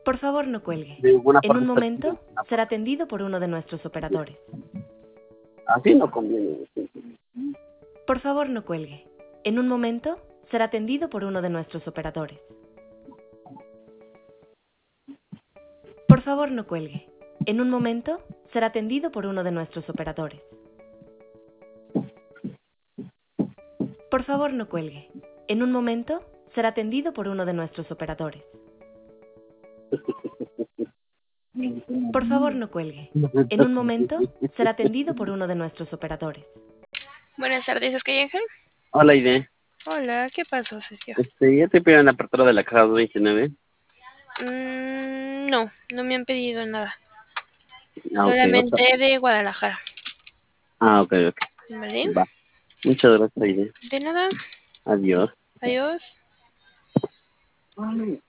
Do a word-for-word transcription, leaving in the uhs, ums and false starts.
Por favor, no cuelgue. De buena En parte un está momento chido. será atendido por uno de nuestros operadores. Así no conviene. Sí. Por favor, no cuelgue. En un momento será atendido por uno de nuestros operadores. Por favor, no cuelgue. En un momento será atendido por uno de nuestros operadores. Por favor, no cuelgue. En un momento será atendido por uno de nuestros operadores. Por favor, no cuelgue. En un momento será atendido por uno de nuestros operadores. Buenas tardes, ¿es que Ángel? Hola, Ide. Hola, ¿qué pasó, Sergio? Este, ¿ya te pidieron la apertura de la caja doscientos veintinueve? Mm, no, no me han pedido nada. Ah, ok. Solamente Otra. de Guadalajara. Ah, ok, ok. ¿Vale? Va. Muchas gracias, Ide. De nada. Adiós. Adiós. Ay.